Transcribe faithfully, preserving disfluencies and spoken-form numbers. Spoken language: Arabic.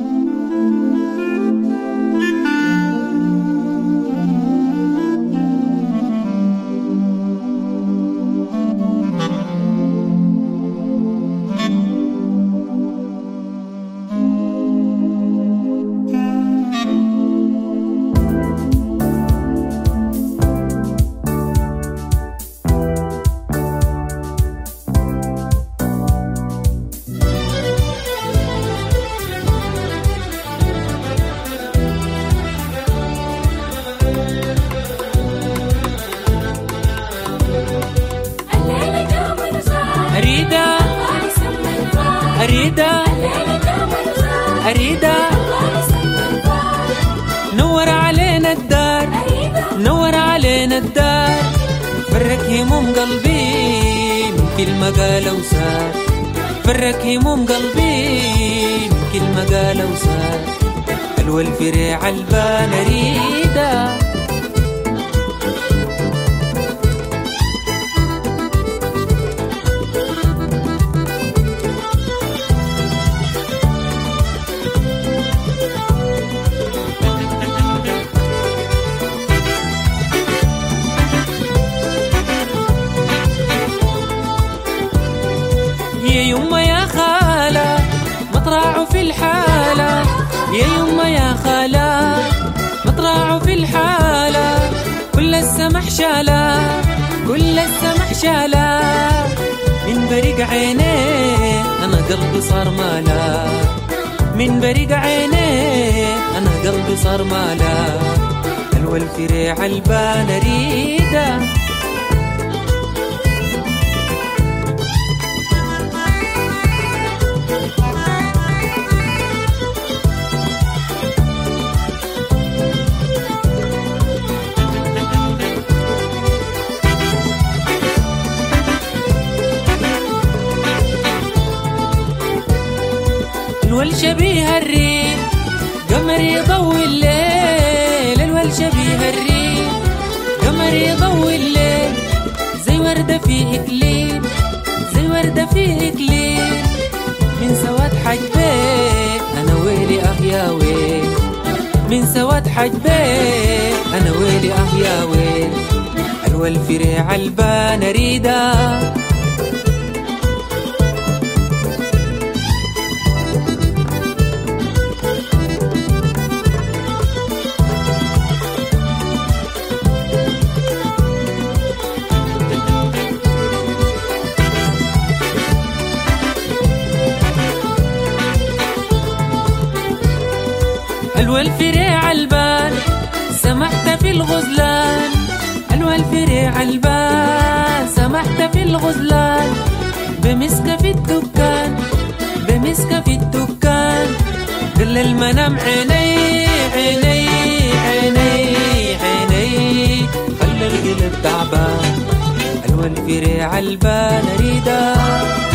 أريدة أريدة أريدة نور علينا الدار، نور علينا الدار، فرك هموم قلبي من كلمة قالوا وسار، فرك هموم قلبي من كلمة قالوا وسار، حلوة الفريع البان أريدة. يا يما يا خالة مطرعه في الحالة، يا يما يا خالة مطرعه في الحالة، كل السمح شالة، كل السمح شالة، من بريق عينيه أنا قلبي صار مالا، من بريق عينيه أنا قلبي صار مالا، حلوة الفريع البان أريدة. الول شبيه الريح قمر يضوي الليل، الول شبيه الريح قمر يضوي الليل، زي وردة في إكليل، زي وردة في إكليل، من سواد حجبيه أنا ويلي أه يا ويل، من سواد حجبيه أنا ويلي أه يا ويل، حلوة الفريع البان أريدة. حلوة الفريع البان سمحت في الغزلان، حلوة الفريع البان سمحت في الغزلان، بمسكة في الدكان، بمسكة في الدكان، قل المنام عيني عيني عيني عيني، خلى القلب تعبان، حلوة الفريع البان أريدة.